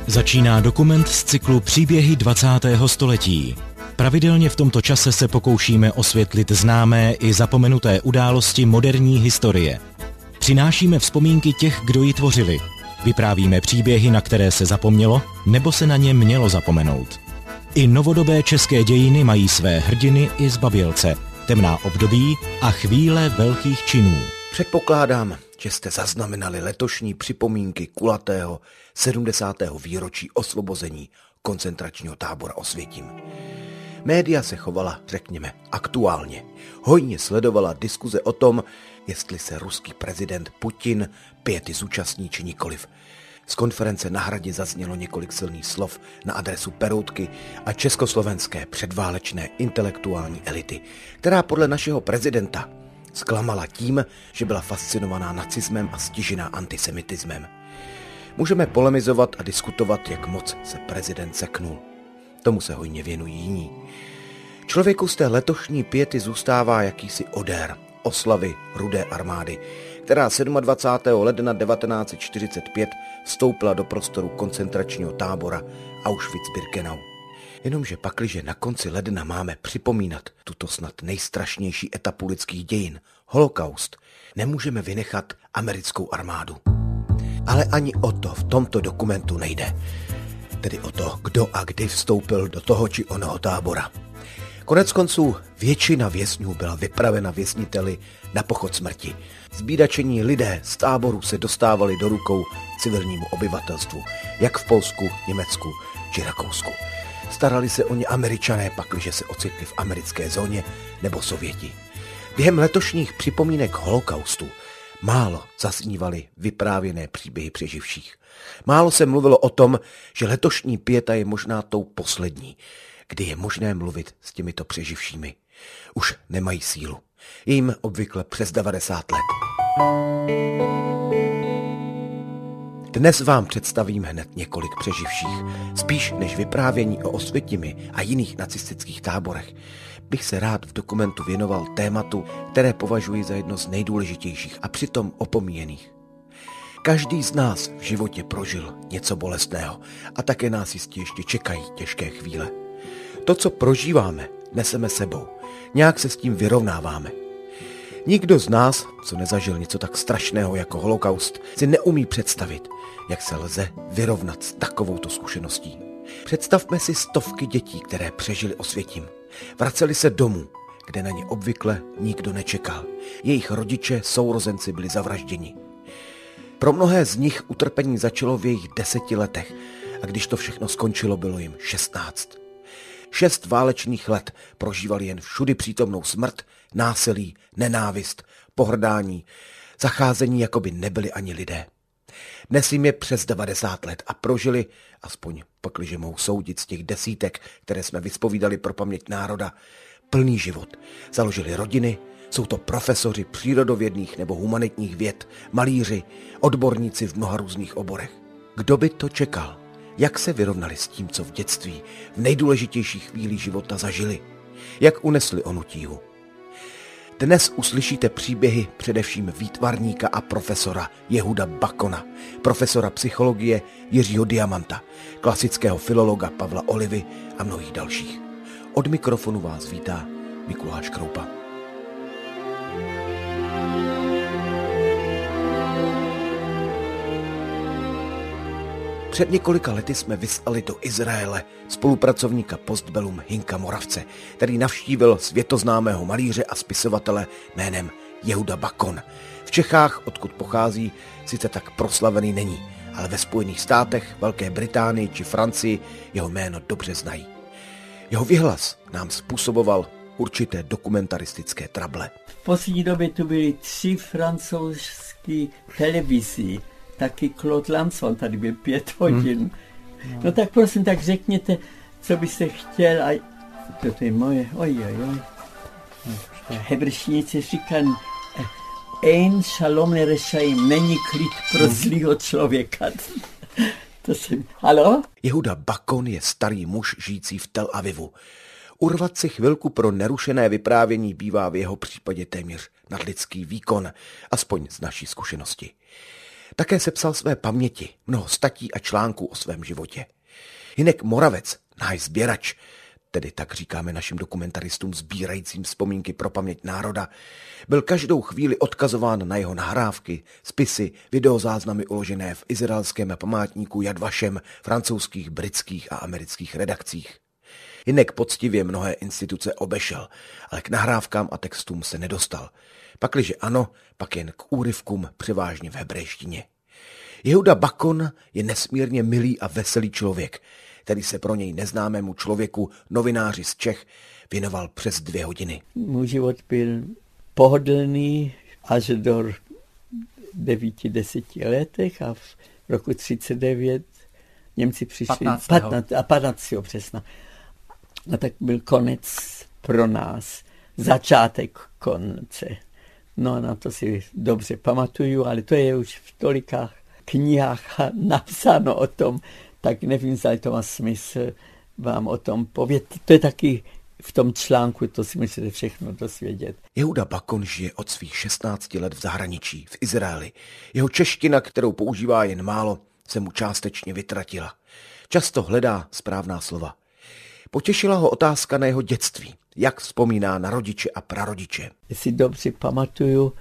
Začíná dokument z cyklu Příběhy 20. století. Pravidelně v tomto čase se pokoušíme osvětlit známé i zapomenuté události moderní historie. Přinášíme vzpomínky těch, kdo ji tvořili. Vyprávíme příběhy, na které se zapomnělo, nebo se na ně mělo zapomenout. I novodobé české dějiny mají své hrdiny i zbabělce, temná období a chvíle velkých činů. Předpokládám, že jste zaznamenali letošní připomínky kulatého 70. výročí osvobození koncentračního tábora Osvětim. Média se chovala, řekněme, aktuálně. Hojně sledovala diskuze o tom, jestli se ruský prezident Putin piety zúčastní či nikoliv. Z konference na Hradě zaznělo několik silných slov na adresu Peroutky a československé předválečné intelektuální elity, která podle našeho prezidenta zklamala tím, že byla fascinovaná nacismem a stižená antisemitismem. Můžeme polemizovat a diskutovat, jak moc se prezident seknul. Tomu se hojně věnují jiní. Člověku z té letošní piety zůstává jakýsi odér oslavy Rudé armády, která 27. ledna 1945 vstoupila do prostoru koncentračního tábora Auschwitz-Birkenau. Jenomže pakliže na konci ledna máme připomínat tuto snad nejstrašnější etapu lidských dějin, holokaust, nemůžeme vynechat americkou armádu. Ale ani o to v tomto dokumentu nejde. Tedy o to, kdo a kdy vstoupil do toho či onoho tábora. Koneckonců většina vězňů byla vypravena vězniteli na pochod smrti. Zbídačení lidé z táboru se dostávali do rukou civilnímu obyvatelstvu, jak v Polsku, Německu či Rakousku. Starali se o ně Američané, pakliže se ocitli v americké zóně, nebo Sověti. Během letošních připomínek holokaustu málo zaznívaly vyprávěné příběhy přeživších. Málo se mluvilo o tom, že letošní pieta je možná tou poslední, kdy je možné mluvit s těmito přeživšími. Už nemají sílu. Je jim obvykle přes 90 let. Dnes vám představím hned několik přeživších. Spíš než vyprávění o Osvětimi a jiných nacistických táborech, bych se rád v dokumentu věnoval tématu, které považuji za jedno z nejdůležitějších a přitom opomíjených. Každý z nás v životě prožil něco bolestného a také nás jistě ještě čekají těžké chvíle. To, co prožíváme, neseme sebou. Nějak se s tím vyrovnáváme. Nikdo z nás, co nezažil něco tak strašného jako holokaust, si neumí představit, jak se lze vyrovnat s takovouto zkušeností. Představme si stovky dětí, které přežili Osvětim. Vraceli se domů, kde na ně obvykle nikdo nečekal. Jejich rodiče, sourozenci byli zavražděni. Pro mnohé z nich utrpení začalo v jejich 10 letech a když to všechno skončilo, bylo jim 16. 6 válečných let prožívali jen všudy přítomnou smrt, násilí, nenávist, pohrdání, zacházení, jako by nebyli ani lidé. Dnes jim je přes 90 let a prožili, aspoň pakliže mohu soudit z těch desítek, které jsme vyspovídali pro paměť národa, plný život. Založili rodiny, jsou to profesoři přírodovědných nebo humanitních věd, malíři, odborníci v mnoha různých oborech. Kdo by to čekal? Jak se vyrovnali s tím, co v dětství, v nejdůležitější chvíli života zažili? Jak unesli onu tíhu? Dnes uslyšíte příběhy především výtvarníka a profesora Jehuda Bakona, profesora psychologie Jiřího Diamanta, klasického filologa Pavla Olivy a mnohých dalších. Od mikrofonu vás vítá Mikuláš Kroupa. Před několika lety jsme vyslali do Izraele spolupracovníka Postbellum Hinka Moravce, který navštívil světoznámého malíře a spisovatele jménem Jehuda Bakon. V Čechách, odkud pochází, sice tak proslavený není, ale ve Spojených státech, Velké Británii či Francii jeho jméno dobře znají. Jeho výhlas nám způsoboval určité dokumentaristické trable. V poslední době tu byly 3 francouzské televize. Taky Claude Lanzmann tady byl 5 hodin. No tak prosím, tak řekněte, co byste chtěl. A to je moje, ojojoj. Hebrejštěnice říkají, ein shalom lerešajim, není klid pro zlýho člověka. To jsem, halo? Jehuda Bakon je starý muž žijící v Tel Avivu. Urvat si chvilku pro nerušené vyprávění bývá v jeho případě téměř nadlidský výkon, aspoň z naší zkušenosti. Také sepsal své paměti, mnoho statí a článků o svém životě. Hynek Moravec, náš sběrač, tedy tak říkáme našim dokumentaristům sbírajícím vzpomínky pro paměť národa, byl každou chvíli odkazován na jeho nahrávky, spisy, videozáznamy uložené v izraelském památníku Yad Vashem, francouzských, britských a amerických redakcích. Hynek poctivě mnohé instituce obešel, ale k nahrávkám a textům se nedostal. Pakliže ano, pak jen k úryvkům převážně v hebrejštině. Jehuda Bakon je nesmírně milý a veselý člověk, který se pro něj neznámému člověku, novináři z Čech, věnoval přes 2 hodiny. Můj život byl pohodlný až do 9-10 letech a v roku 1939 Němci přišli 15. přesně. A tak byl konec pro nás, začátek konce. No na to si dobře pamatuju, ale to je už v tolikách knihách napsáno o tom, tak nevím, zda to má smysl vám o tom povědět. To je taky v tom článku, to si musíte všechno dozvědět. Jehuda Bakon žije od svých 16 let v zahraničí, v Izraeli. Jeho čeština, kterou používá jen málo, se mu částečně vytratila. Často hledá správná slova. Potěšila ho otázka na jeho dětství, jak vzpomíná na rodiče a prarodiče. Si dobře pamatuju,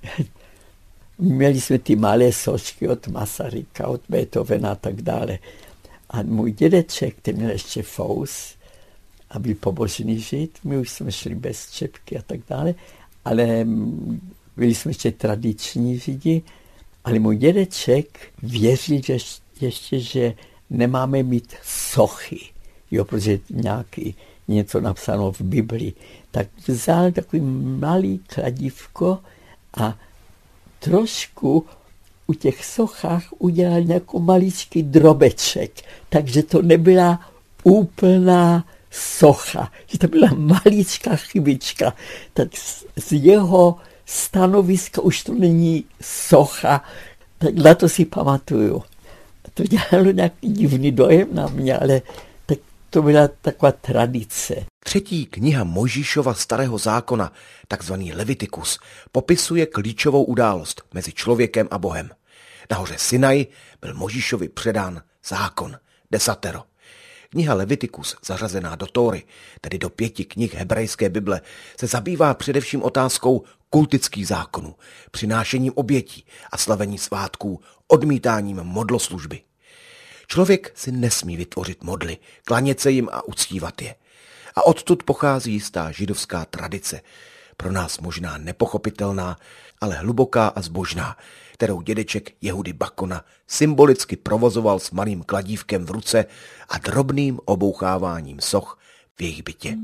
měli jsme ty malé sošky od Masaryka, od Beethovena a tak dále. A můj dědeček, ten měl ještě fous a byl pobožný žid, my už jsme šli bez čepky a tak dále, ale byli jsme ještě tradiční židi, ale můj dědeček věřil ještě, že nemáme mít sochy, jo, protože něco napsáno v Biblii. Tak vzal takový malý kladívko a trošku u těch sochách udělal nějaký maličký drobeček, takže to nebyla úplná socha, že to byla maličká chybička. Tak z jeho stanoviska už to není socha, tak na to si pamatuju. To dělalo nějaký divný dojem na mě, ale tak to byla taková tradice. 3. kniha Mojžíšova starého zákona, takzvaný Levitikus, popisuje klíčovou událost mezi člověkem a Bohem. Na hoře Sinaj byl Mojžíšovi předán zákon, desatero. Kniha Levitikus, zařazená do Tóry, tedy do 5 knih hebrejské Bible, se zabývá především otázkou kultických zákonů, přinášením obětí a slavení svátků, odmítáním modloslužby. Člověk si nesmí vytvořit modly, klanět se jim a uctívat je. A odtud pochází jistá židovská tradice, pro nás možná nepochopitelná, ale hluboká a zbožná, kterou dědeček Jehudy Bakona symbolicky provozoval s malým kladívkem v ruce a drobným oboucháváním soch v jejich bytě.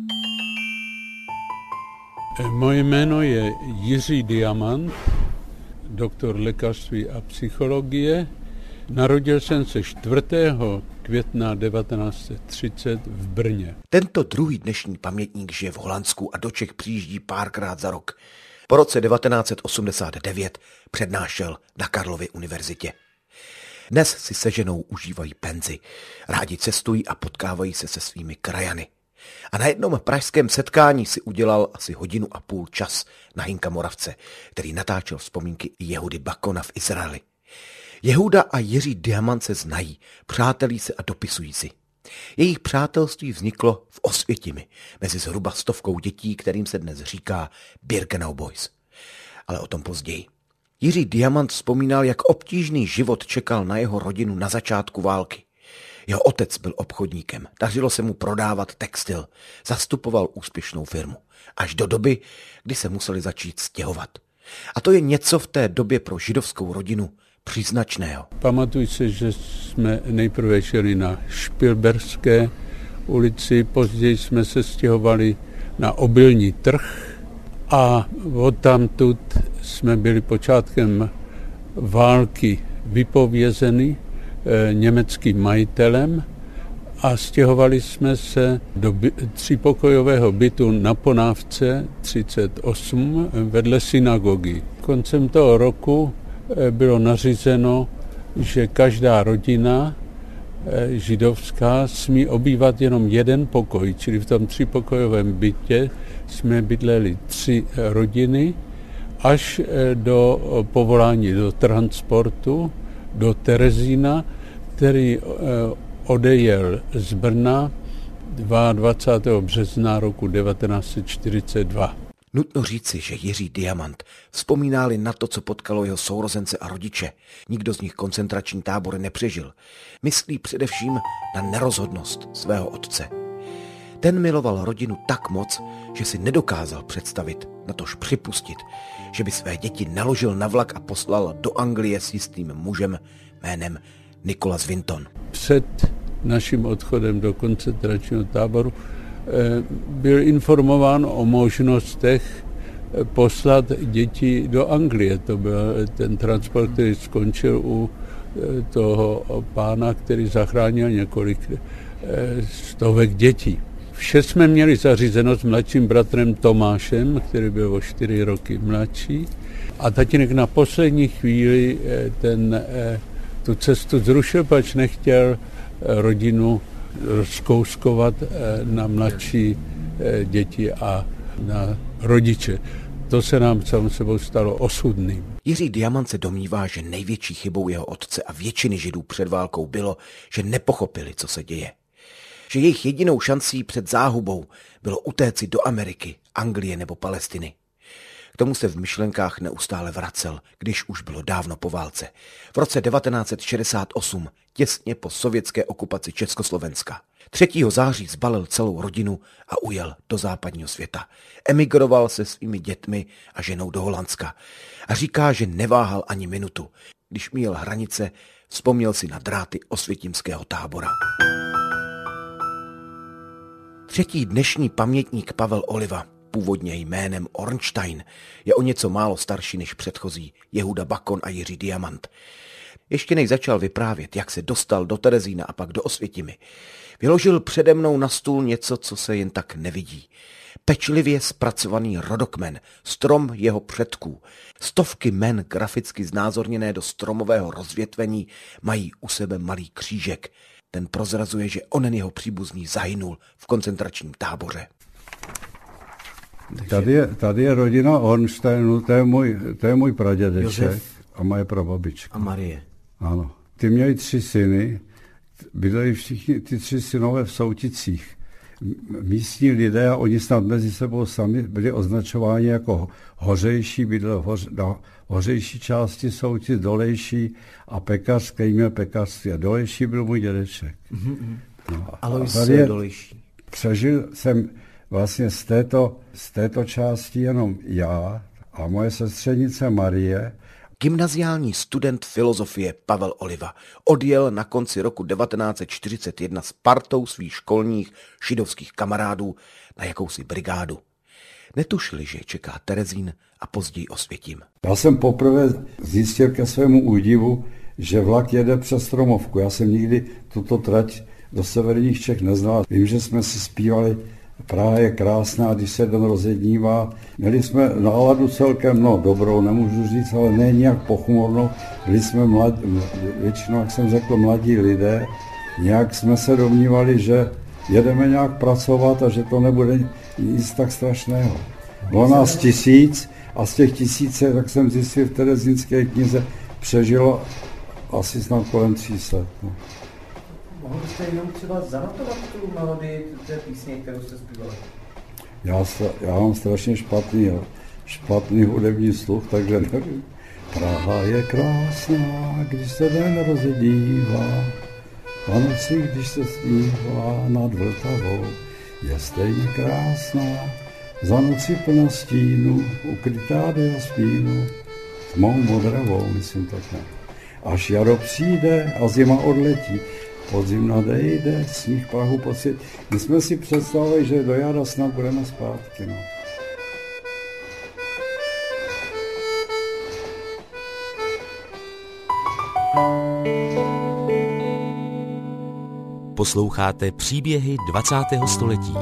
Moje jméno je Jiří Diamant, doktor lékařství a psychologie. Narodil jsem se 4. května 1930 v Brně. Tento druhý dnešní pamětník žije v Holandsku a do Čech přijíždí párkrát za rok. Po roce 1989 přednášel na Karlově univerzitě. Dnes si se ženou užívají penzi, rádi cestují a potkávají se se svými krajany. A na jednom pražském setkání si udělal asi 1,5 hodiny čas na Hynka Moravce, který natáčel vzpomínky Jehudy Bakona v Izraeli. Jehuda a Jiří Diamant se znají, přátelí se a dopisují si. Jejich přátelství vzniklo v Osvětimi, mezi zhruba 100 dětí, kterým se dnes říká Birkenau Boys. Ale o tom později. Jiří Diamant vzpomínal, jak obtížný život čekal na jeho rodinu na začátku války. Jeho otec byl obchodníkem, dařilo se mu prodávat textil, zastupoval úspěšnou firmu, až do doby, kdy se museli začít stěhovat. A to je něco v té době pro židovskou rodinu příznačného. Pamatuji se, že jsme nejprve šli na Špilberské ulici, později jsme se stěhovali na Obilní trh a odtamtud jsme byli počátkem války vypovězeni německým majitelem a stěhovali jsme se do 3pokojového bytu na Ponávce 38 vedle synagogy. Koncem toho roku bylo nařízeno, že každá rodina židovská smí obývat jenom jeden pokoj, čili v tom 3pokojovém bytě jsme bydleli 3 rodiny až do povolání do transportu, do Terezína, který odejel z Brna 22. března roku 1942. Nutno říci, že Jiří Diamant vzpomíná-li na to, co potkalo jeho sourozence a rodiče. Nikdo z nich koncentrační tábory nepřežil. Myslí především na nerozhodnost svého otce. Ten miloval rodinu tak moc, že si nedokázal představit, natož připustit, že by své děti naložil na vlak a poslal do Anglie s jistým mužem jménem Nicholas Winton. Před naším odchodem do koncentračního táboru byl informován o možnostech poslat děti do Anglie. To byl ten transport, který skončil u toho pána, který zachránil několik stovek dětí. Vše jsme měli zařízeno s mladším bratrem Tomášem, který byl o 4 roky mladší. A tatínek na poslední chvíli tu cestu zrušil, pač nechtěl rodinu rozkouskovat na mladší děti a na rodiče. To se nám sam sebou stalo osudným. Jiří Diamant se domnívá, že největší chybou jeho otce a většiny Židů před válkou bylo, že nepochopili, co se děje. Že jejich jedinou šancí před záhubou bylo utéci do Ameriky, Anglie nebo Palestiny. K tomu se v myšlenkách neustále vracel, když už bylo dávno po válce. V roce 1968, těsně po sovětské okupaci Československa. 3. září zbalil celou rodinu a ujel do západního světa. Emigroval se svými dětmi a ženou do Holandska. A říká, že neváhal ani minutu. Když míjel hranice, vzpomněl si na dráty osvětimského tábora. 3. dnešní pamětník Pavel Oliva, původně jménem Ornstein, je o něco málo starší než předchozí Jehuda Bakon a Jiří Diamant. Ještě než začal vyprávět, jak se dostal do Terezína a pak do Osvětimi, vyložil přede mnou na stůl něco, co se jen tak nevidí. Pečlivě zpracovaný rodokmen, strom jeho předků. Stovky men graficky znázorněné do stromového rozvětvení mají u sebe malý křížek. Ten prozrazuje, že onen jeho příbuzný zahynul v koncentračním táboře. Tady je rodina Ornsteinů, to je můj pradědeček Josef. A moje prababička. A Marie. Ano. Ty měli 3 syny, bydleli všichni ty 3 synové v Souticích. Místní lidé, a oni snad mezi sebou sami byli označováni jako hořejší, bydlel na hořejší části Soutic, dolejší a pekař, který měl pekařství. A dolejší byl můj dědeček. No. Alois Dolejší. Přežil jsem vlastně z této části jenom já a moje sestřenice Marie. Gymnaziální student filozofie Pavel Oliva odjel na konci roku 1941 s partou svých školních židovských kamarádů na jakousi brigádu. Netušili, že čeká Terezín a později Osvětim. Já jsem poprvé zjistil ke svému údivu, že vlak jede přes Stromovku. Já jsem nikdy tuto trať do severních Čech neznal. Vím, že jsme si zpívali Praha je krásná, když se den rozjednívá. Měli jsme náladu celkem, dobrou, nemůžu říct, ale ne nějak pochmurnou. Byli jsme většinou, jak jsem řekl, mladí lidé. Nějak jsme se domnívali, že jedeme nějak pracovat a že to nebude nic tak strašného. Bylo nás 1000 a z těch 1000, tak jsem zjistil v terezínské knize, přežilo asi snad kolem 300. Mohl jste jenom třeba zanotovat tu melodii té písně, kterou jste zpívali? Já mám strašně špatný hudební sluch, takže nevím. Praha je krásná, když se den rozedívá, a noci, když se smívá nad Vltavou, je stejně krásná, za noci plná stínu, ukrytá do jaspínu, tmou modravou, myslím tak ne. Až jaro přijde a zima odletí, podzim nadejde, sníh Prahu pocit. My jsme si představili, že do jara snad budeme zpátky. Posloucháte příběhy 20. století.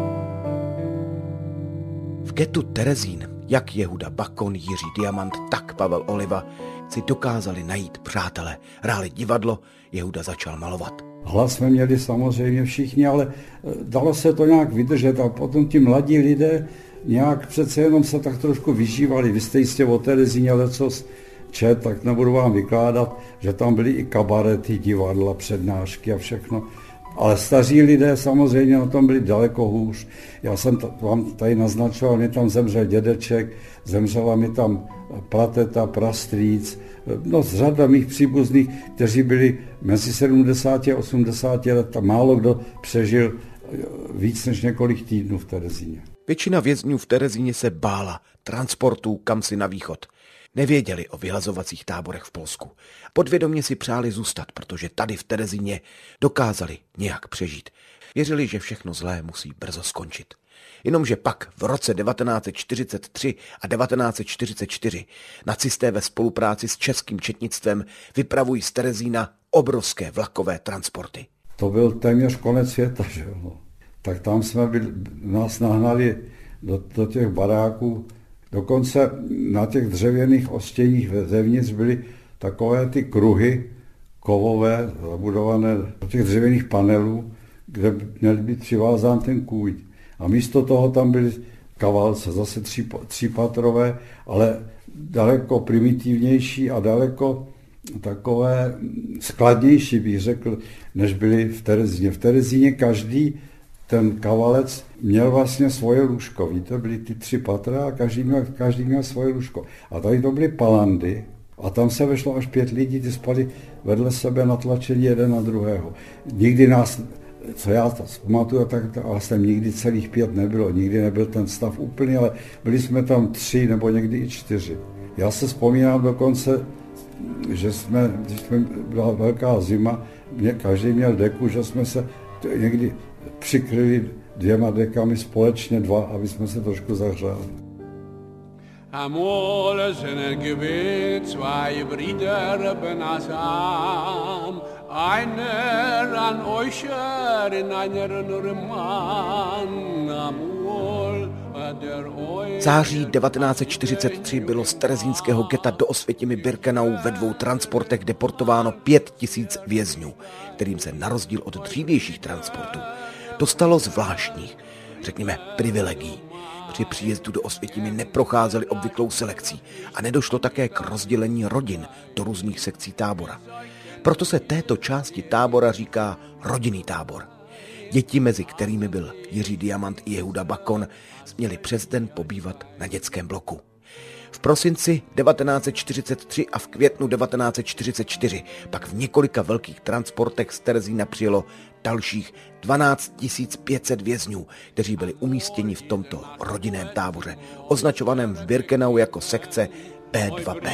V getu Terezín, jak Jehuda Bakon, Jiří Diamant, tak Pavel Oliva si dokázali najít přátele. Hráli divadlo, Jehuda začal malovat. Hlas jsme měli samozřejmě všichni, ale dalo se to nějak vydržet a potom ti mladí lidé nějak přece jenom se tak trošku vyžívali. Vy jste jistě o Terezíně lecos čet, tak nebudu vám vykládat, že tam byly i kabarety, divadla, přednášky a všechno. Ale staří lidé samozřejmě na tom byli daleko hůř. Já jsem vám tady naznačoval, mě tam zemřel dědeček, zemřela mi tam prateta, prastrýc, no řada mých příbuzných, kteří byli mezi 70 a 80 let a málo kdo přežil víc než několik týdnů v Terezíně. Většina vězňů v Terezíně se bála transportů kamsi na východ. Nevěděli o vyhlazovacích táborech v Polsku. Podvědomě si přáli zůstat, protože tady v Terezíně dokázali nějak přežít. Věřili, že všechno zlé musí brzo skončit. Jenomže pak v roce 1943 a 1944 nacisté ve spolupráci s českým četnictvem vypravují z Terezína obrovské vlakové transporty. To byl téměř konec světa, že jo. Tak tam nás nahnali do těch baráků. Dokonce na těch dřevěných ostěních zevnitř byly takové ty kruhy kovové, zabudované do těch dřevěných panelů, kde měl být přivázán ten kůň. A místo toho tam byly kavalce, zase třípatrové, ale daleko primitivnější a daleko takové skladnější, bych řekl, než byly v Terezíně. V Terezíně každý ten kavalec měl vlastně svoje lůžko. Víte, byly ty 3 patra a každý měl svoje lůžko. A tady to byly palandy a tam se vešlo až 5 lidí, ty spali vedle sebe natlačení jeden na druhého. Nikdy nás, co já pamatuju, tak jsem nikdy celých 5 nebylo. Nikdy nebyl ten stav úplný, ale byli jsme tam 3 nebo někdy i 4. Já se vzpomínám dokonce, že když byla velká zima, každý měl deku, že jsme se někdy přikryli 2 dekami společně 2, aby jsme se trošku zahřáli. Amol sind gewählt 2 Brüder benasam, einer an Eucher in einer nur Mann, amol der Eucher. Září 1943 bylo z terezínského geta do Osvětimi Birkenau ve 2 transportech deportováno 5 000 vězňů, kterým se na rozdíl od dřívějších transportů dostalo zvláštních, řekněme, privilegií. Při příjezdu do Osvětimi neprocházeli obvyklou selekcí a nedošlo také k rozdělení rodin do různých sekcí tábora. Proto se této části tábora říká rodinný tábor. Děti, mezi kterými byl Jiří Diamant i Jehuda Bakon, měli přes den pobývat na dětském bloku. V prosinci 1943 a v květnu 1944 pak v několika velkých transportech z Terezína přijelo dalších 12 500 vězňů, kteří byli umístěni v tomto rodinném táboře, označovaném v Birkenau jako sekce B2B.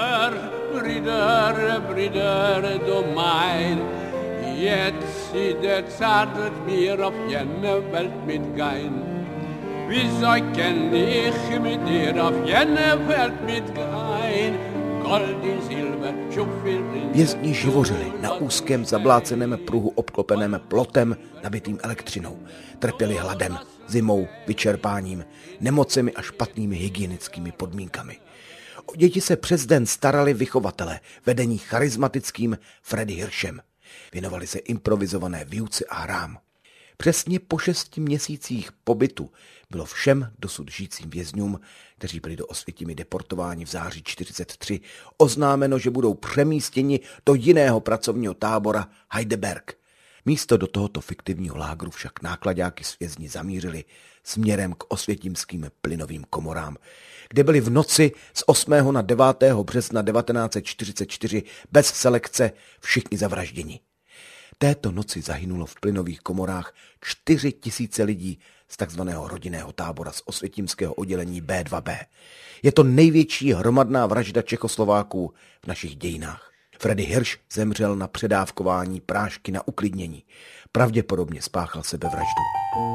Wie soll ich mit dir auf jene Welt mitgehen? Gold und Silber, Schupfil. Vězni živořili na úzkém zabláceném pruhu obklopeném plotem nabitým elektřinou. Trpěli hladem, zimou, vyčerpáním, nemocemi a špatnými hygienickými podmínkami. O děti se přes den starali vychovatelé, vedení charismatickým Freddy Hirschem. Věnovali se improvizované výuce a hrám. Přesně po 6 měsících pobytu bylo všem dosud žijícím vězňům, kteří byli do Osvětimi deportováni v září 1943, oznámeno, že budou přemístěni do jiného pracovního tábora Heidelberg. Místo do tohoto fiktivního lágru však náklaďáky s vězni zamířili směrem k osvětimským plynovým komorám, kde byli v noci z 8. na 9. března 1944 bez selekce všichni zavražděni. Této noci zahynulo v plynových komorách 4 000 lidí z takzvaného rodinného tábora z osvětimského oddělení B2B. Je to největší hromadná vražda Čechoslováků v našich dějinách. Freddy Hirsch zemřel na předávkování prášky na uklidnění. Pravděpodobně spáchal sebevraždu.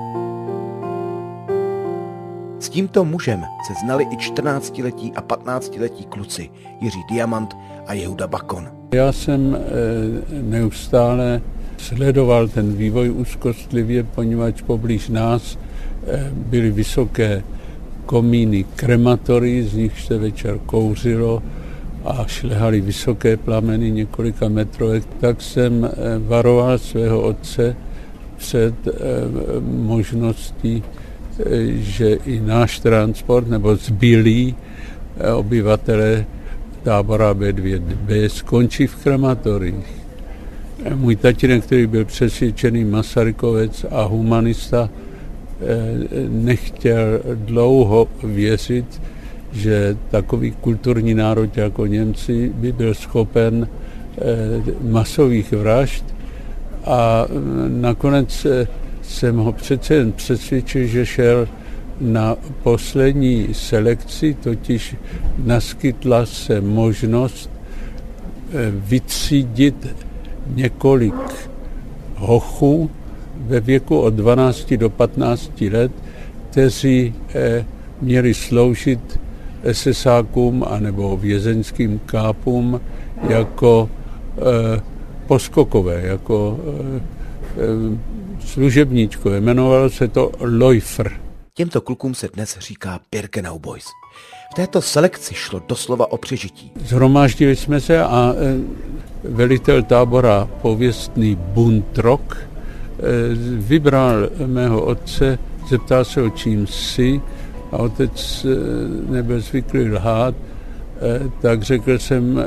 S tímto mužem se znali i 14letí a 15letí kluci Jiří Diamant a Jehuda Bakon. Já jsem neustále sledoval ten vývoj úzkostlivě, poněvadž poblíž nás byly vysoké komíny krematorii, z nich se večer kouřilo a šlehaly vysoké plameny několika metrové. Tak jsem varoval svého otce před možností, že i náš transport nebo zbylí obyvatelé tábora B2B skončí v krematoriích. Můj tatínek, který byl přesvědčený Masarykovec a humanista, nechtěl dlouho věřit, že takový kulturní národ jako Němci by byl schopen masových vražd, a nakonec jsem ho přece jen přesvědčil, že šel na poslední selekci, totiž naskytla se možnost vytřídit několik hochů ve věku od 12 do 15 let, kteří měli sloužit SSákům anebo vězeňským kápům jako poskokové, jako služebníčkové. Jmenovalo se to Läufer. Těmto klukům se dnes říká Birkenau Boys. V této selekci šlo doslova o přežití. Zhromáždili jsme se a velitel tábora, pověstný Buntrock, vybral mého otce, zeptal se ho, čím jsi, a otec nebyl zvyklý lhát, tak řekl jsem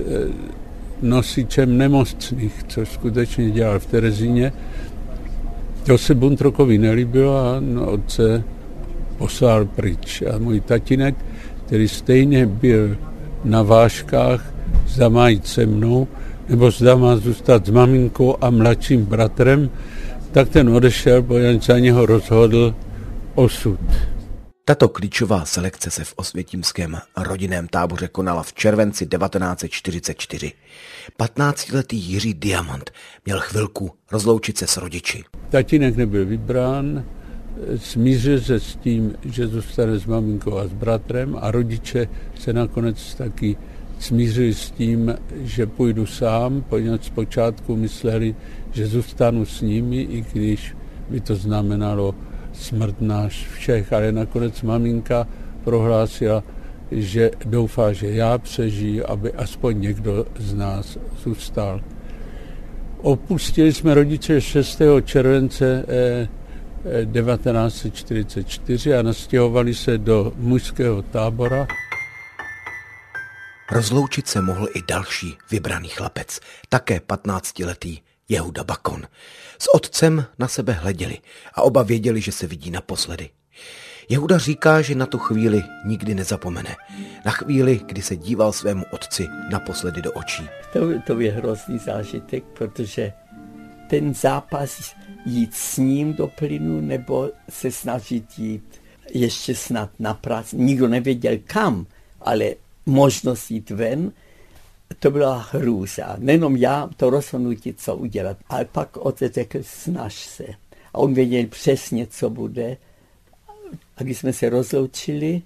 nosičem nemocných, což skutečně dělal v Terezíně. To se Buntrockovi nelíbilo a otce poslal pryč. A můj tatínek, který stejně byl na vážkách, zda má jít se mnou, nebo zda má zůstat s maminkou a mladším bratrem, tak ten odešel, protože za něho rozhodl osud. Tato klíčová selekce se v osvětimském rodinném táboře konala v červenci 1944. 15letý Jiří Diamant měl chvilku rozloučit se s rodiči. Tatínek nebyl vybrán, smířil se s tím, že zůstane s maminkou a s bratrem, a rodiče se nakonec taky smířili s tím, že půjdu sám, poněvadž zpočátku mysleli, že zůstanu s nimi, i když by to znamenalo smrt náš všech, ale nakonec maminka prohlásila, že doufá, že já přežiju, aby aspoň někdo z nás zůstal. Opustili jsme rodiče 6. července 1944 a nastěhovali se do mužského tábora. Rozloučit se mohl i další vybraný chlapec, také 15letý Jehuda Bakon. S otcem na sebe hleděli a oba věděli, že se vidí naposledy. Jehuda říká, že na tu chvíli nikdy nezapomene. Na chvíli, kdy se díval svému otci naposledy do očí. To je hrozný zážitek, protože ten zápas jít s ním do plynu nebo se snažit jít ještě snad na práci. Nikdo nevěděl kam, ale možnost jít ven, to byla hrůza. Nejenom já, to rozhodnutí, co udělat. Ale pak otec řekl, snaž se. A on věděl přesně, co bude. A když jsme se rozloučili,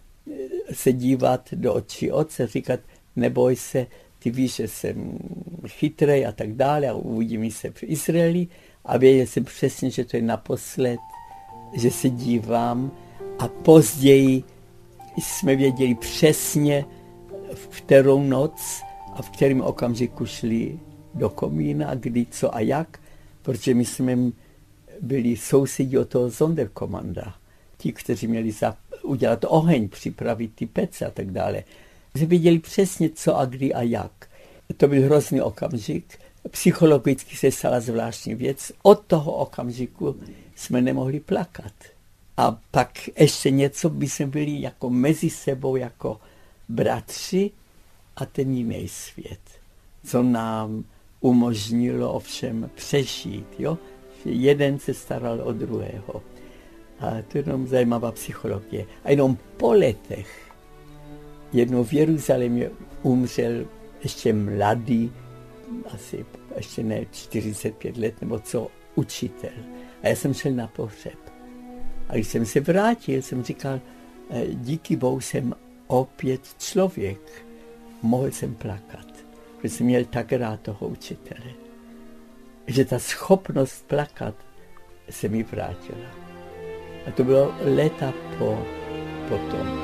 se dívat do očí otce, říkat, neboj se, ty víš, že jsem chytrej a tak dále a uvidíme se v Izraeli. A věděl jsem přesně, že to je naposled, že se dívám. A později jsme věděli přesně, v kterou noc a v kterém okamžiku šli do komína, kdy, co a jak, protože my jsme byli sousedí od toho Sonderkommanda. Ti, kteří měli udělat oheň, připravit ty pece a tak dále. Jsme věděli přesně, co a kdy a jak. To byl hrozný okamžik. Psychologicky se stala zvláštní věc. Od toho okamžiku jsme nemohli plakat. A pak ještě něco, by jsme byli jako mezi sebou, jako bratři a ten jiný svět. Co nám umožnilo ovšem přežít, jo? Že jeden se staral o druhého. A to je jenom zajímavá psychologie. A jenom po letech jednou v Jeruzalémě umřel ještě mladý, asi ještě ne 45 let, nebo co, učitel. A já jsem šel na pohřeb. A když jsem se vrátil, jsem říkal, díky Bohu jsem opět člověk. Mohl jsem plakat, protože jsem měl tak rád toho učitele. Že ta schopnost plakat se mi vrátila. A to bylo léta potom.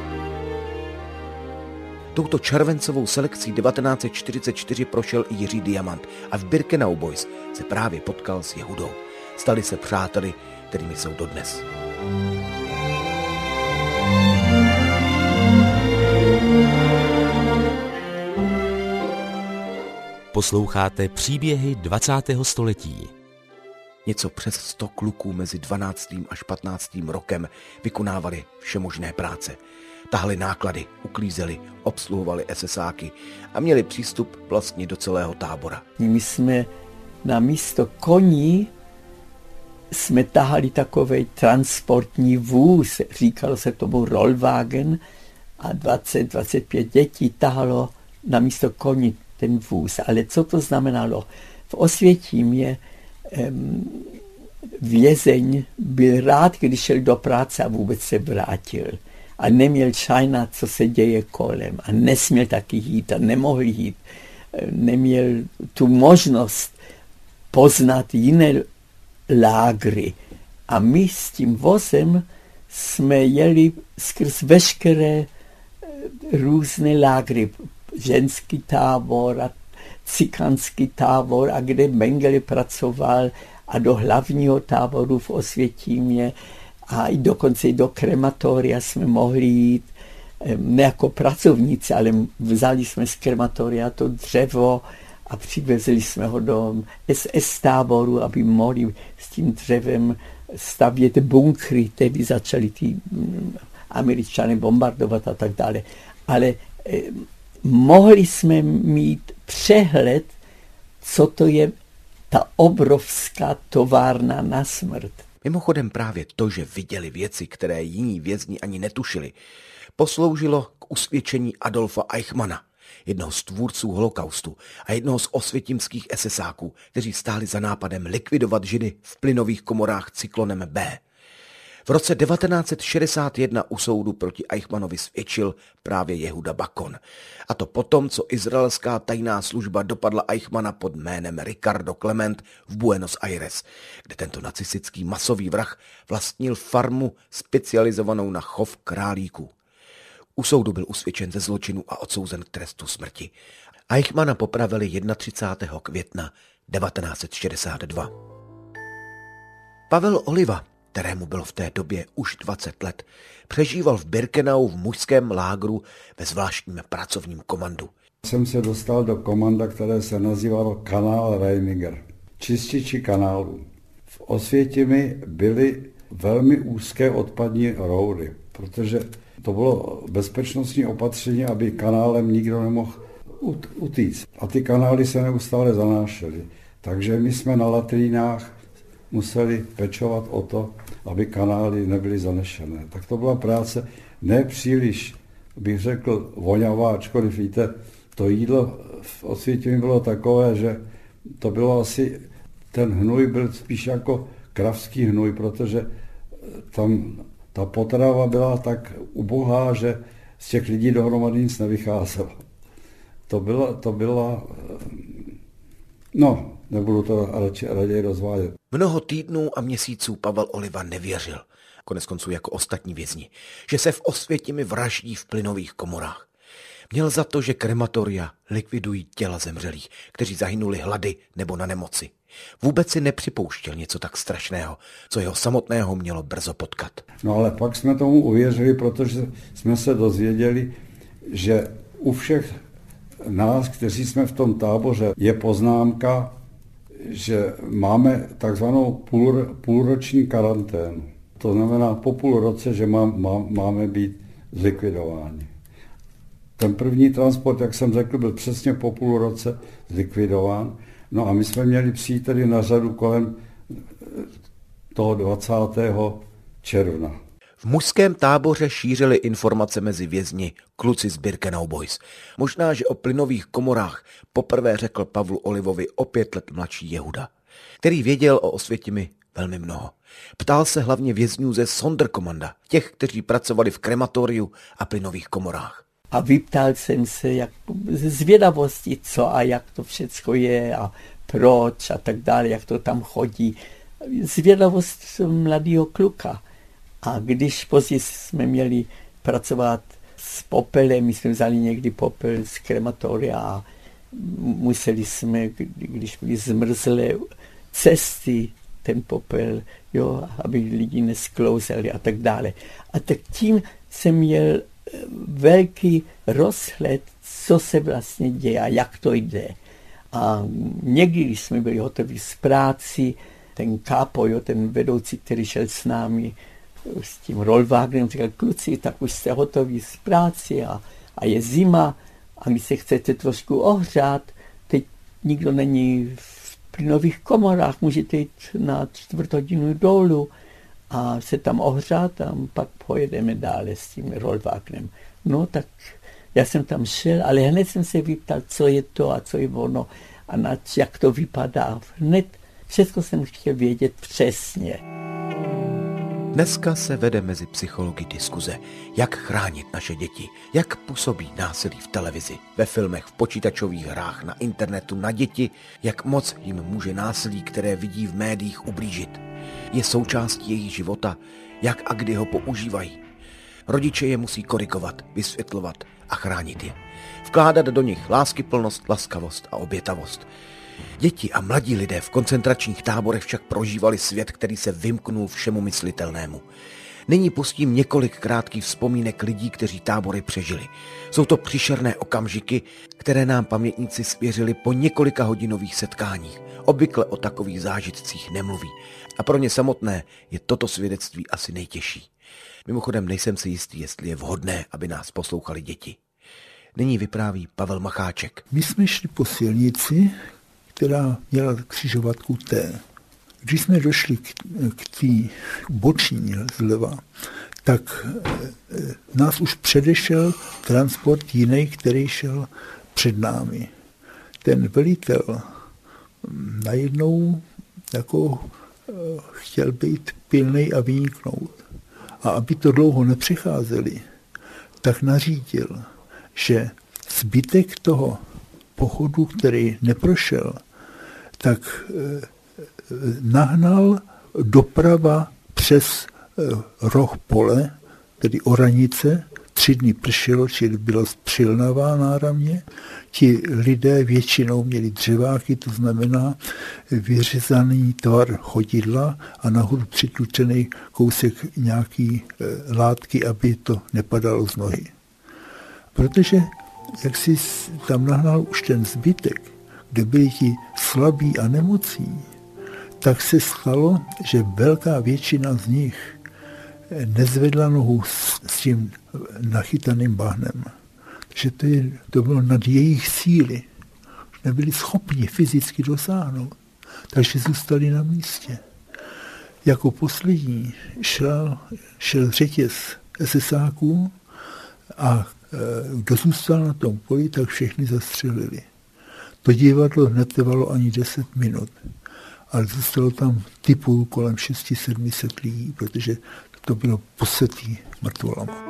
Touto červencovou selekcí 1944 prošel i Jiří Diamant a v Birkenau Boys se právě potkal s Jehudou. Stali se přáteli, kterými jsou dodnes. Posloucháte příběhy 20. století. Něco přes 100 kluků mezi 12. až 15. rokem vykonávali všemožné práce. Tahali náklady, uklízeli, obsluhovali SSáky a měli přístup vlastně do celého tábora. My jsme na místo koní jsme tahali takovej transportní vůz, říkalo se tomu Rollwagen, a 20-25 dětí tahalo na místo koní ten vůz. Ale co to znamenalo? V Osvětímě vězeň byl rád, když šel do práce a vůbec se vrátil. A neměl šajna, co se děje kolem. A nesměl taky jít a nemohl jít. Neměl tu možnost poznat jiné lágry. A my s tím vozem jsme jeli skrz veškeré různé lágry. Ženský tábor a cikánský tábor, a kde Mengele pracoval, a do hlavního táboru v Osvětímě, a i dokonce i do krematoria jsme mohli jít, ne jako pracovníci, ale vzali jsme z krematoria to dřevo a přivezli jsme ho do SS táboru, aby mohli s tím dřevem stavět bunkry, tedy začali ty Američané bombardovat a tak dále. Ale mohli jsme mít přehled, co to je ta obrovská továrna na smrt. Mimochodem právě to, že viděli věci, které jiní vězni ani netušili, posloužilo k usvědčení Adolfa Eichmanna, jednoho z tvůrců holokaustu a jednoho z osvětimských SSáků, kteří stáli za nápadem likvidovat Židy v plynových komorách Cyklonem B. V roce 1961 u soudu proti Eichmannovi svědčil právě Jehuda Bakon. A to potom, co izraelská tajná služba dopadla Eichmanna pod jménem Ricardo Clement v Buenos Aires, kde tento nacistický masový vrah vlastnil farmu specializovanou na chov králíků. U soudu byl usvědčen ze zločinu a odsouzen k trestu smrti. Eichmanna popravili 31. května 1962. Pavel Oliva, kterému bylo v té době už 20 let, přežíval v Birkenau v mužském lágru ve zvláštním pracovním komandu. Jsem se dostal do komanda, které se nazývalo Kanál Reiniger, čističi kanálů. V Osvětimi byly velmi úzké odpadní roury, protože to bylo bezpečnostní opatření, aby kanálem nikdo nemohl utíct. A ty kanály se neustále zanášely. Takže my jsme na latrínách museli pečovat o to, aby kanály nebyly zanešené. Tak to byla práce nepříliš, bych řekl, vonavá, ačkoliv víte, to jídlo v Osvětimi bylo takové, že to bylo asi, ten hnůj byl spíš jako kravský hnůj, protože tam ta potrava byla tak ubohá, že z těch lidí dohromady nic nevycházelo. To byla no, nebudu to raději rozvádět. Mnoho týdnů a měsíců Pavel Oliva nevěřil, koneckonců jako ostatní vězni, že se v Osvětimi vraždí v plynových komorách. Měl za to, že krematoria likvidují těla zemřelých, kteří zahynuli hlady nebo na nemoci. Vůbec si nepřipouštěl něco tak strašného, co jeho samotného mělo brzo potkat. No ale pak jsme tomu uvěřili, protože jsme se dozvěděli, že u všech nás, kteří jsme v tom táboře, je poznámka, že máme takzvanou půlroční karanténu. To znamená po půl roce, že máme být zlikvidováni. Ten první transport, jak jsem řekl, byl přesně po půl roce zlikvidován. No a my jsme měli přijít tedy na řadu kolem toho 20. června. V mužském táboře šířili informace mezi vězni kluci z Birkenau Boys. Možná, že o plynových komorách poprvé řekl Pavlu Olivovi o 5 let mladší Jehuda, který věděl o Osvětimi velmi mnoho. Ptal se hlavně vězňů ze Sonderkommanda, těch, kteří pracovali v krematoriu a plynových komorách. A vyptal jsem se jak ze zvědavosti, co a jak to všecko je a proč a tak dále, jak to tam chodí. Zvědavost mladého kluka. A když později jsme měli pracovat s popelem, my jsme vzali někdy popel z krematoria a museli jsme, když byly zmrzlé cesty, ten popel, jo, aby lidi nesklouzeli a tak dále. A tak tím jsem měl velký rozhled, co se vlastně děje a jak to jde. A někdy, když jsme byli hotoví s práci, ten kápo, ten vedoucí, který šel s námi s tím Rollwagenem, říkal, kluci, tak už jste hotoví s práci a je zima a když se chcete trošku ohřát, teď nikdo není v plynových komorách, můžete jít na 4 hodinu dolů a se tam ohřát a pak pojedeme dále s tím Rollwagenem. No tak já jsem tam šel, ale hned jsem se vyptal, co je to a co je ono a jak to vypadá. Hned všechno jsem chtěl vědět přesně. Dneska se vede mezi psychology diskuze, jak chránit naše děti, jak působí násilí v televizi, ve filmech, v počítačových hrách, na internetu na děti, jak moc jim může násilí, které vidí v médiích, ublížit. Je součástí jejich života, jak a kdy ho používají. Rodiče je musí korigovat, vysvětlovat a chránit je. Vkládat do nich láskyplnost, laskavost a obětavost. Děti a mladí lidé v koncentračních táborech však prožívali svět, který se vymknul všemu myslitelnému. Nyní pustím několik krátkých vzpomínek lidí, kteří tábory přežili. Jsou to příšerné okamžiky, které nám pamětníci svěřili po několika hodinových setkáních. Obvykle o takových zážitcích nemluví. A pro ně samotné je toto svědectví asi nejtěžší. Mimochodem nejsem si jistý, jestli je vhodné, aby nás poslouchali děti. Nyní vypráví Pavel Macháček. My jsme šli po silnici, která měla křižovatku T. Když jsme došli k té boční zleva, tak nás už předešel transport jiný, který šel před námi. Ten velitel najednou jako chtěl být pilnej a vyniknout. A aby to dlouho nepřecházeli, tak nařídil, že zbytek toho pochodu, který neprošel, tak nahnal doprava přes roh pole, tedy oranice, 3 dny pršelo, čili bylo přilnavá náramně. Ti lidé většinou měli dřeváky, to znamená vyřezaný tvar chodidla a nahoru přitlučený kousek nějaký látky, aby to nepadalo z nohy. Protože jak si tam nahnal už ten zbytek, kde byli ti slabí a nemocní, tak se stalo, že velká většina z nich nezvedla nohu s tím nachytaným bahnem. Že to bylo nad jejich síly. Nebyli schopni fyzicky dosáhnout. Takže zůstali na místě. Jako poslední šel řetěz SSáků a kdo zůstal na tom poli, tak všechny zastřelili. To divadlo netrvalo ani 10 minut, ale zůstalo tam typu kolem 600-700 lidí, protože to bylo posetý mrtvolama.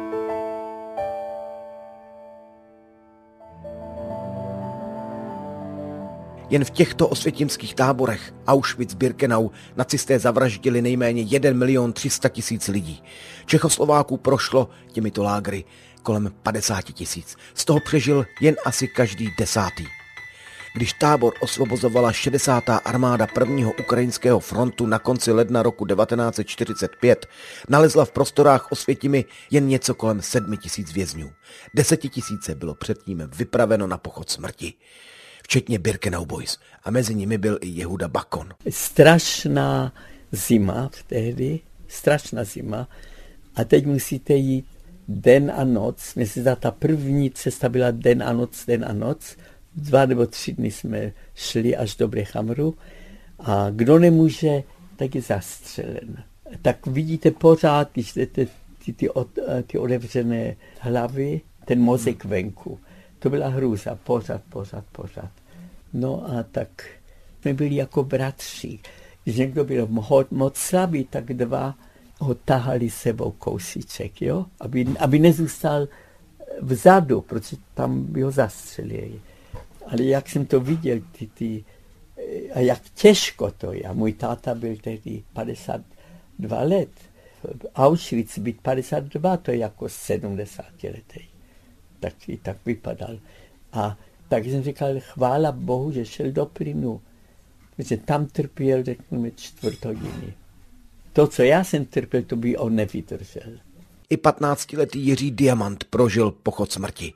Jen v těchto osvětimských táborech Auschwitz-Birkenau nacisté zavraždili nejméně 1 300 000 lidí. Čechoslováků prošlo těmito lágry kolem 50 000. Z toho přežil jen asi každý 10. Když tábor osvobozovala 60. armáda 1. ukrajinského frontu na konci ledna roku 1945, nalezla v prostorách Osvětimi jen něco kolem 7 000 vězňů. 10 000 bylo předtím vypraveno na pochod smrti, včetně Birkenau Boys, a mezi nimi byl i Jehuda Bakon. Strašná zima tehdy, strašná zima, a teď musíte jít den a noc. Myslím, že ta první cesta byla den a noc. 2 nebo 3 dny jsme šli až do Brechamru a kdo nemůže, tak je zastřelen. Tak vidíte pořád, když jdete ty otevřené hlavy, ten mozek venku. To byla hrůza, pořád. No a tak jsme byli jako bratři. Když někdo byl moc slabý, tak 2 ho tahali sebou kousíček, jo? Aby nezůstal vzadu, protože tam by ho zastřelili. Ale jak jsem to viděl, a jak těžko to je. A můj táta byl tehdy 52 let. V Auschwitz být 52, to je jako 70 letý. Tak vypadal. A tak jsem říkal, chvála Bohu, že šel do plynu. Protože tam trpěl, řekněme, 4 hodiny. To, co já jsem trpěl, to by on nevydržel. I 15letý Jiří Diamant prožil pochod smrti.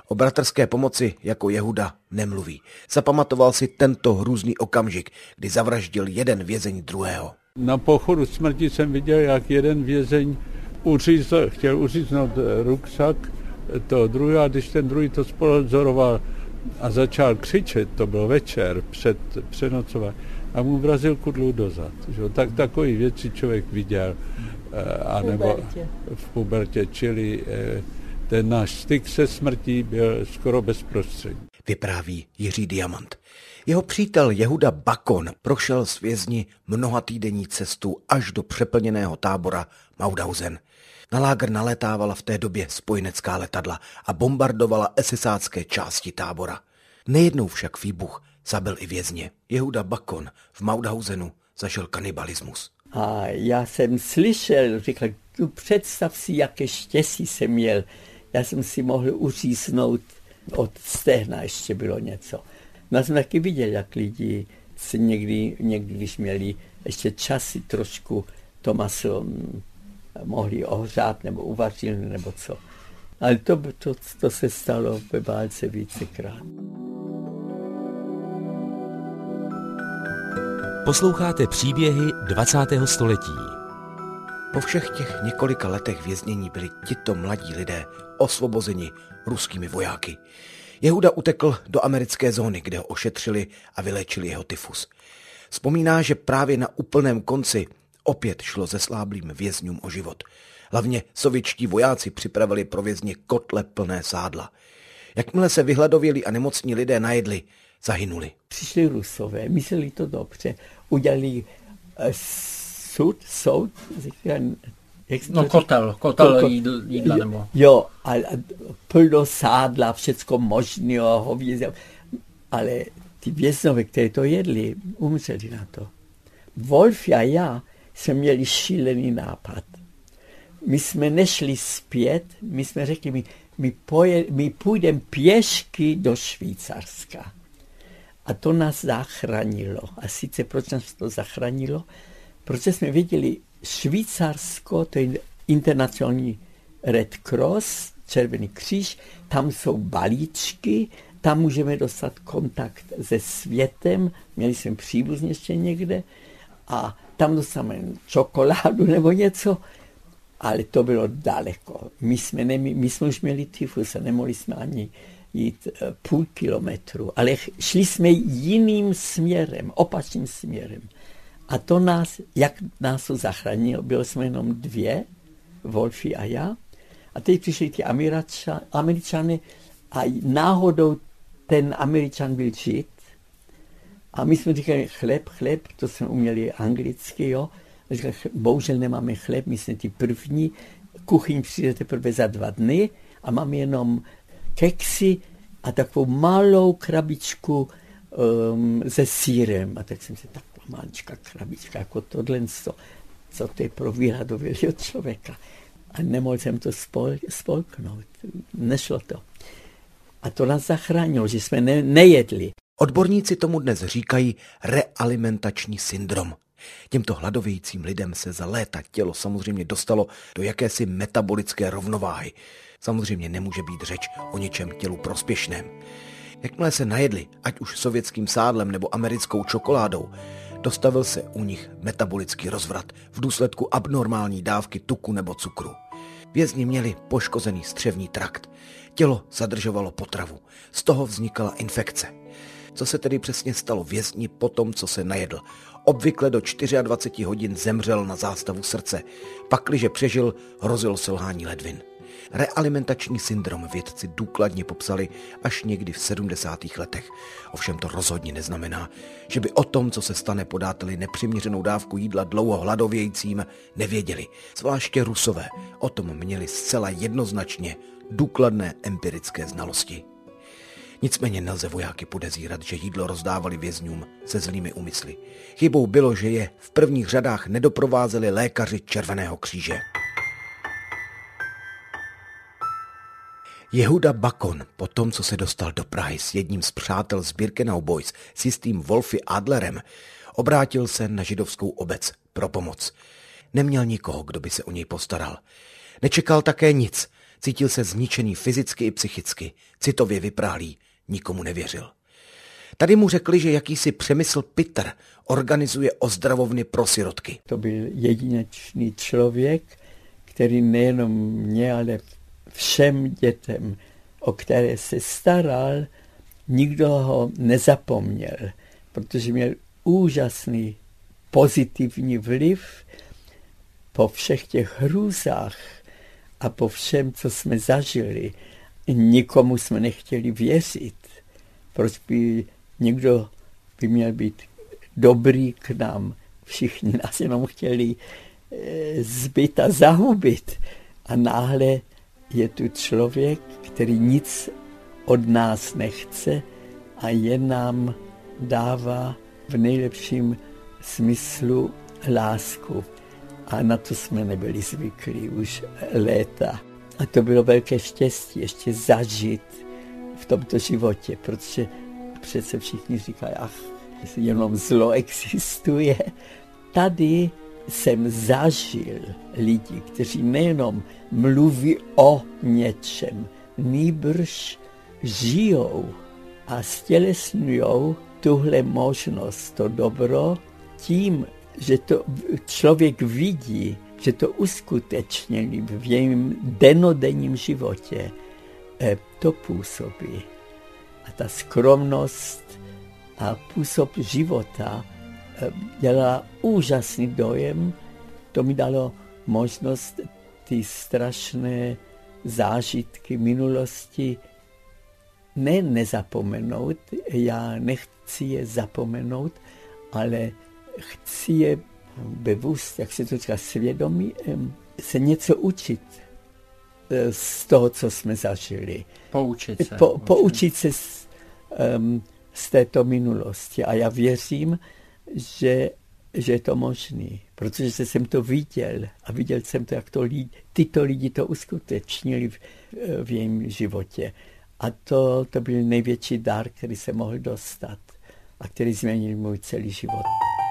O bratrské pomoci jako Jehuda nemluví. Zapamatoval si tento hrůzný okamžik, kdy zavraždil jeden vězeň druhého. Na pochodu smrti jsem viděl, jak jeden vězeň chtěl uříznout ruksak toho druhého, a když ten druhý to spozoroval a začal křičet, to byl večer před přenocováním, a mu vrazil kudlu dozad. Takový věci člověk viděl, anebo v pubertě, čili ten náš styk se smrtí byl skoro bezprostřední. Vypráví Jiří Diamant. Jeho přítel Jehuda Bakon prošel s vězni mnohatýdenní cestu až do přeplněného tábora Mauthausen. Na lágr nalétávala v té době spojenecká letadla a bombardovala esesácké části tábora. Nejednou však výbuch zabil i vězně. Jehuda Bakon v Mauthausenu zažil kanibalismus. A já jsem slyšel, říkal, představ si, jaké štěstí jsem měl. Já jsem si mohl uříznout od stehna, ještě bylo něco. Já jsem taky viděl, jak lidi se někdy, když měli ještě časy trošku, to maso mohli ohřát nebo uvařit nebo co. Ale to se stalo ve válce vícekrát. Posloucháte příběhy 20. století. Po všech těch několika letech věznění byli tito mladí lidé osvobozeni ruskými vojáky. Jehuda utekl do americké zóny, kde ho ošetřili a vyléčili jeho tyfus. Vzpomíná, že právě na úplném konci opět šlo zesláblým vězňům o život. Hlavně sovětští vojáci připravili pro vězně kotle plné sádla. Jakmile se vyhladověli a nemocní lidé najedli, zahynuli. Přišli Rusové, mysleli to dobře, udělali soud, kotel jídla nebo... Jo, a plno sádla, všecko možného, hovězí, ale ty věznové, které to jedli, umřeli na to. Wolf a já jsme měli šílený nápad. My jsme nešli zpět, my jsme řekli, my půjdeme pěšky do Švýcarska. A to nás zachránilo. A sice proč nás to zachránilo? Protože jsme viděli Švýcarsko, to je internacionální Red Cross, Červený kříž, tam jsou balíčky, tam můžeme dostat kontakt se světem, měli jsme příbuzně ještě někde a tam dostaneme čokoládu nebo něco, ale to bylo daleko. My jsme už měli tyfus a nemohli jsme ani jít půl kilometru, ale šli jsme jiným směrem, opačným směrem. A to jak nás to zachránilo, byli jsme jenom dvě, Wolfi a já, a teď přišli ty Američany a náhodou ten Američan byl Žid a my jsme říkali chleb, to jsme uměli anglicky, jo. A říkali, bohužel nemáme chleb, my jsme ty první, kuchyň přijde teprve za 2 dny a máme jenom keksy a takovou malou krabičku se sýrem. A tak jsem se taková maličká krabička, jako tohle, co to je pro vyhladovělého člověka. A nemohl jsem to spolknout. Nešlo to. A to nás zachránilo, že jsme nejedli. Odborníci tomu dnes říkají realimentační syndrom. Těmto hladovějícím lidem se za léta tělo samozřejmě dostalo do jakési metabolické rovnováhy. Samozřejmě nemůže být řeč o něčem tělu prospěšném. Jakmile se najedli, ať už sovětským sádlem nebo americkou čokoládou, dostavil se u nich metabolický rozvrat v důsledku abnormální dávky tuku nebo cukru. Vězni měli poškozený střevní trakt. Tělo zadržovalo potravu. Z toho vznikala infekce. Co se tedy přesně stalo vězni po tom, co se najedl? Obvykle do 24 hodin zemřel na zástavu srdce. Pakliže přežil, hrozilo selhání ledvin. Realimentační syndrom vědci důkladně popsali až někdy v 70. letech. Ovšem to rozhodně neznamená, že by o tom, co se stane, podáteli nepřiměřenou dávku jídla dlouho hladovějícím, nevěděli. Zvláště Rusové o tom měli zcela jednoznačně důkladné empirické znalosti. Nicméně nelze vojáky podezírat, že jídlo rozdávali vězňům se zlými úmysly. Chybou bylo, že je v prvních řadách nedoprovázeli lékaři Červeného kříže. Jehuda Bakon, po tom, co se dostal do Prahy s jedním z přátel z Birkenau Boys, s jistým Wolfi Adlerem, obrátil se na židovskou obec pro pomoc. Neměl nikoho, kdo by se o něj postaral. Nečekal také nic. Cítil se zničený fyzicky i psychicky, citově vypráhlý, nikomu nevěřil. Tady mu řekli, že jakýsi Přemysl Pitr organizuje ozdravovny pro sirotky. To byl jedinečný člověk, který nejenom mě, ale všem dětem, o které se staral, nikdo ho nezapomněl, protože měl úžasný pozitivní vliv po všech těch hrůzách a po všem, co jsme zažili. Nikomu jsme nechtěli věřit. Proč by někdo by měl být dobrý k nám? Všichni nás jenom chtěli zbyt a zahubit. A náhle je tu člověk, který nic od nás nechce a jen nám dává v nejlepším smyslu lásku. A na to jsme nebyli zvyklí už léta. A to bylo velké štěstí ještě zažít v tomto životě, protože přece všichni říkají, jenom zlo existuje. Tady jsem zažil lidi, kteří nejenom mluví o něčem, nýbrž žijou a stělesňujou tuhle možnost, to dobro, tím, že to člověk vidí, že to uskutečnění v jejím dennodenním životě, to působí. A ta skromnost a působ života dělala úžasný dojem. To mi dalo možnost ty strašné zážitky minulosti nezapomenout. Já nechci je zapomenout, ale chci je bewusst, jak se to říká, svědomí, se něco učit z toho, co jsme zažili. Poučit se. Poučit se z této minulosti. A já věřím, že je to možný, protože jsem to viděl a viděl jsem to, jak tyto lidi to uskutečnili v jejím životě. A to byl největší dar, který jsem mohl dostat a který změnil můj celý život.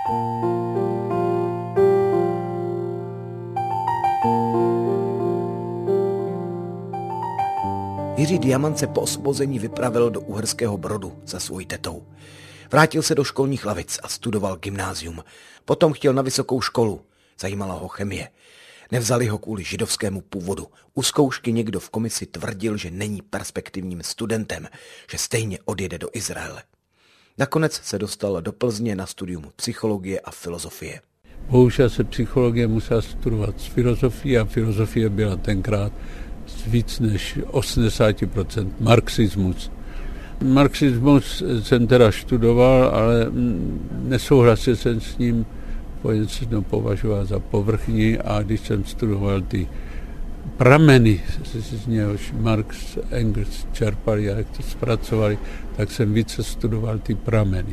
Jiří Diamant se po osvobození vypravil do Uherského Brodu za svojí tetou. Vrátil se do školních lavic a studoval gymnázium. Potom chtěl na vysokou školu. Zajímala ho chemie. Nevzali ho kvůli židovskému původu. U zkoušky někdo v komisi tvrdil, že není perspektivním studentem, že stejně odjede do Izraele. Nakonec se dostal do Plzně na studium psychologie a filozofie. Bohužel se psychologie musela studovat z filozofie a filozofie byla tenkrát z víc než 80% marxismus. Marxismus jsem teda studoval, ale nesouhlasil jsem s ním, jsem považoval za povrchní a když jsem studoval ty prameny, z něhož Marx, Engels čerpali a jak to zpracovali, tak jsem více studoval ty prameny.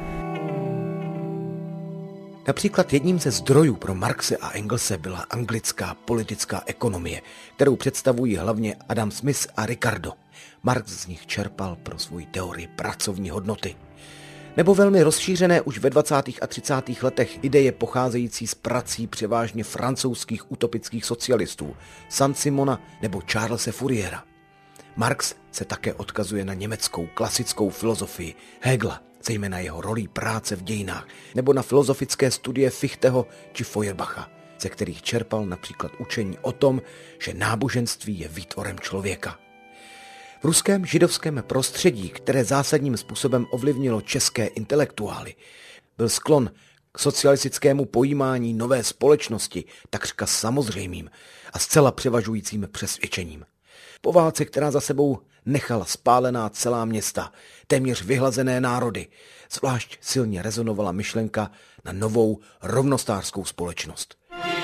Například jedním ze zdrojů pro Marxe a Engelse byla anglická politická ekonomie, kterou představují hlavně Adam Smith a Ricardo. Marx z nich čerpal pro svou teorii pracovní hodnoty. Nebo velmi rozšířené už ve 20. a 30. letech ideje pocházející z prací převážně francouzských utopických socialistů, Saint-Simona nebo Charlese Fouriera. Marx se také odkazuje na německou klasickou filozofii Hegela, zejména jeho rolí práce v dějinách, nebo na filozofické studie Fichteho či Feuerbacha, ze kterých čerpal například učení o tom, že náboženství je výtvorem člověka. V ruském židovském prostředí, které zásadním způsobem ovlivnilo české intelektuály, byl sklon k socialistickému pojímání nové společnosti takřka samozřejmým a zcela převažujícím přesvědčením. Po válce, která za sebou nechala spálená celá města, téměř vyhlazené národy, zvlášť silně rezonovala myšlenka na novou rovnostářskou společnost.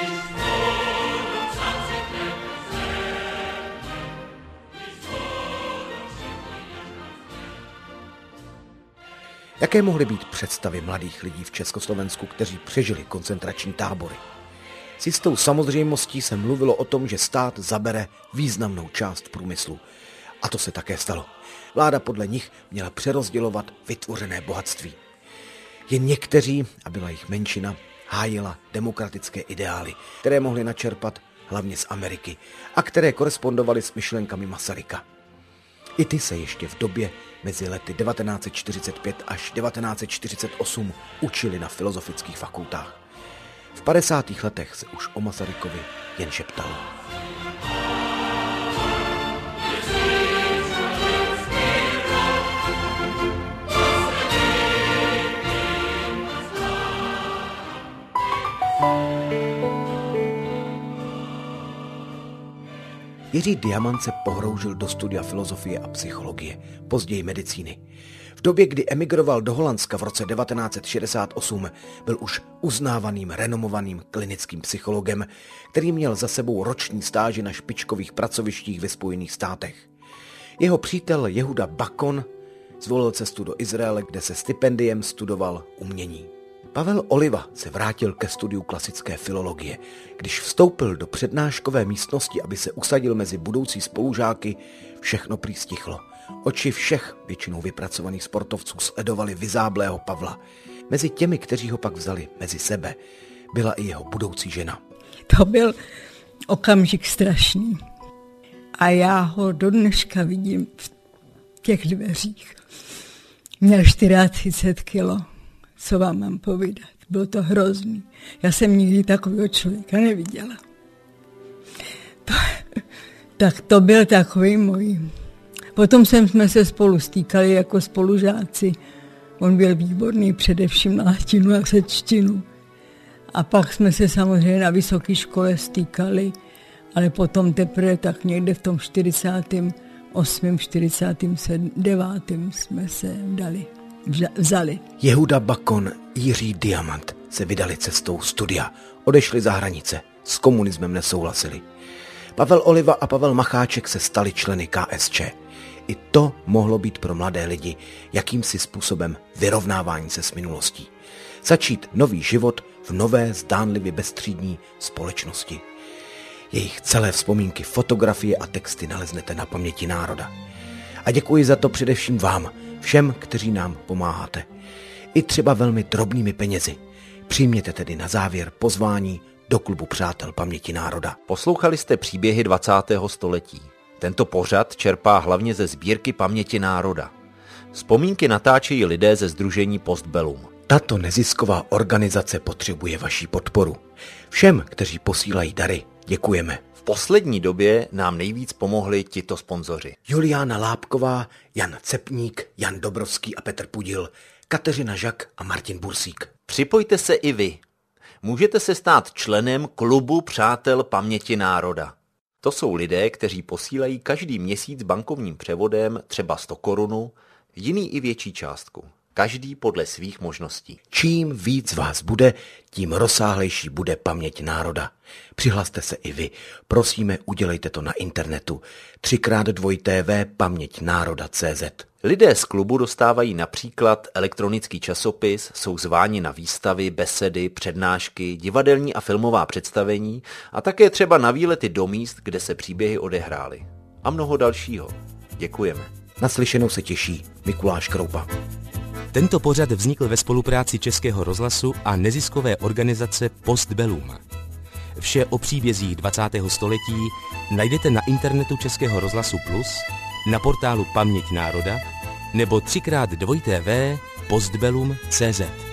Jaké mohly být představy mladých lidí v Československu, kteří přežili koncentrační tábory? S jistou samozřejmostí se mluvilo o tom, že stát zabere významnou část průmyslu. A to se také stalo. Vláda podle nich měla přerozdělovat vytvořené bohatství. Jen někteří, a byla jich menšina, hájila demokratické ideály, které mohli načerpat hlavně z Ameriky, a které korespondovaly s myšlenkami Masaryka. I ty se ještě v době mezi lety 1945 až 1948 učili na filozofických fakultách. V 50. letech se už o Masarykovi jen šeptalo. Jiří Diamant se pohroužil do studia filozofie a psychologie, později medicíny. V době, kdy emigroval do Holandska v roce 1968, byl už uznávaným, renomovaným klinickým psychologem, který měl za sebou roční stáže na špičkových pracovištích ve Spojených státech. Jeho přítel Jehuda Bakon zvolil cestu do Izraele, kde se stipendiem studoval umění. Pavel Oliva se vrátil ke studiu klasické filologie. Když vstoupil do přednáškové místnosti, aby se usadil mezi budoucí spolužáky, všechno prý stichlo. Oči všech většinou vypracovaných sportovců sledovaly vyzáblého Pavla. Mezi těmi, kteří ho pak vzali mezi sebe, byla i jeho budoucí žena. To byl okamžik strašný. A já ho do dneška vidím v těch dveřích. Měl 34 kilo. Co vám mám povídat? Bylo to hrozný. Já jsem nikdy takového člověka neviděla. Tak to byl takový můj. Potom jsme se spolu stýkali jako spolužáci. On byl výborný především na latinu a řečtinu. A pak jsme se samozřejmě na vysoké škole stýkali, ale potom teprve tak někde v tom 48., 49. jsme se vzali. Jehuda Bakon, Jiří Diamant se vydali cestou studia. Odešli za hranice, s komunismem nesouhlasili. Pavel Oliva a Pavel Macháček se stali členy KSČ. I to mohlo být pro mladé lidi jakýmsi způsobem vyrovnávání se s minulostí. Začít nový život v nové, zdánlivě bezstřídní společnosti. Jejich celé vzpomínky, fotografie a texty naleznete na Paměti národa. A děkuji za to především vám, všem, kteří nám pomáháte. I třeba velmi drobnými penězi. Přijměte tedy na závěr pozvání do klubu Přátel Paměti národa. Poslouchali jste příběhy 20. století. Tento pořad čerpá hlavně ze sbírky Paměti národa. Vzpomínky natáčejí lidé ze sdružení Postbellum. Tato nezisková organizace potřebuje vaši podporu. Všem, kteří posílají dary, děkujeme. V poslední době nám nejvíc pomohli tito sponzoři. Juliána Lápková, Jan Cepník, Jan Dobrovský a Petr Pudil, Kateřina Žak a Martin Bursík. Připojte se i vy. Můžete se stát členem klubu Přátel Paměti národa. To jsou lidé, kteří posílají každý měsíc bankovním převodem třeba 100 korun, jiný i větší částku. Každý podle svých možností. Čím víc vás bude, tím rozsáhlejší bude Paměť národa. Přihlaste se i vy. Prosíme, udělejte to na internetu. 3x2 paměťnároda.cz. Lidé z klubu dostávají například elektronický časopis, jsou zváni na výstavy, besedy, přednášky, divadelní a filmová představení a také třeba na výlety do míst, kde se příběhy odehrály. A mnoho dalšího. Děkujeme. Naslyšenou se těší Mikuláš Kroupa. Tento pořad vznikl ve spolupráci Českého rozhlasu a neziskové organizace Postbellum. Vše o příbězích 20. století najdete na internetu Českého rozhlasu Plus, na portálu Paměť národa nebo 3x2 postbellum.cz.